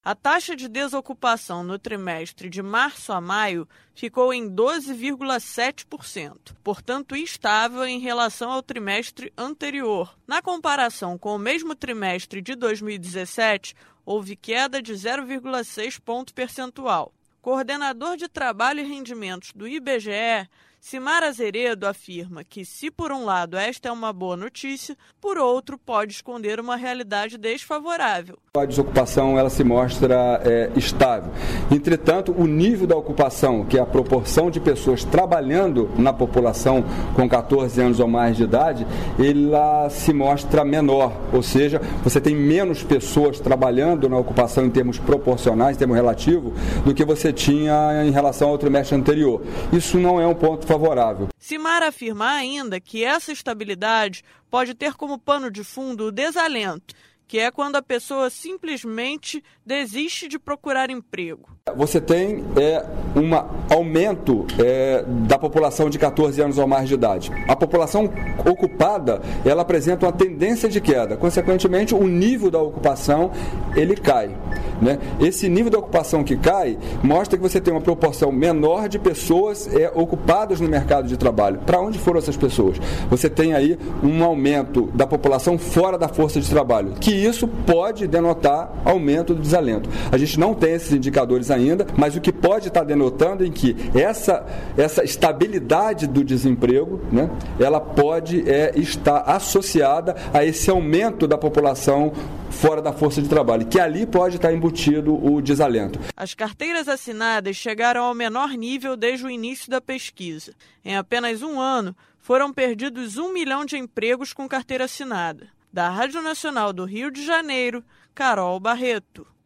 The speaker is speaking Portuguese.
A taxa de desocupação no trimestre de março a maio ficou em 12,7%, portanto estável em relação ao trimestre anterior. Na comparação com o mesmo trimestre de 2017, houve queda de 0,6 ponto percentual. Coordenador de Trabalho e Rendimentos do IBGE, Simar Azeredo, afirma que, se por um lado esta é uma boa notícia, por outro pode esconder uma realidade desfavorável. A desocupação ela se mostra estável. Entretanto, o nível da ocupação, que é a proporção de pessoas trabalhando na população com 14 anos ou mais de idade, ela se mostra menor, ou seja, você tem menos pessoas trabalhando na ocupação em termos proporcionais, em termos relativos, do que você tinha em relação ao trimestre anterior. Isso não é um ponto favorável. Simar afirma ainda que essa estabilidade pode ter como pano de fundo o desalento, que é quando a pessoa simplesmente desiste de procurar emprego. Você tem um aumento da população de 14 anos ou mais de idade. A população ocupada, ela apresenta uma tendência de queda. Consequentemente, o nível da ocupação, ele cai. Né? Esse nível da ocupação que cai mostra que você tem uma proporção menor de pessoas ocupadas no mercado de trabalho. Para onde foram essas pessoas? Você tem aí um aumento da população fora da força de trabalho, que isso pode denotar aumento do desalento. A gente não tem esses indicadores ainda, mas o que pode estar denotando é que essa estabilidade do desemprego, né, ela pode estar associada a esse aumento da população fora da força de trabalho, que ali pode estar embutido o desalento. As carteiras assinadas chegaram ao menor nível desde o início da pesquisa. Em apenas um ano, foram perdidos 1 milhão de empregos com carteira assinada. Da Rádio Nacional do Rio de Janeiro, Carol Barreto.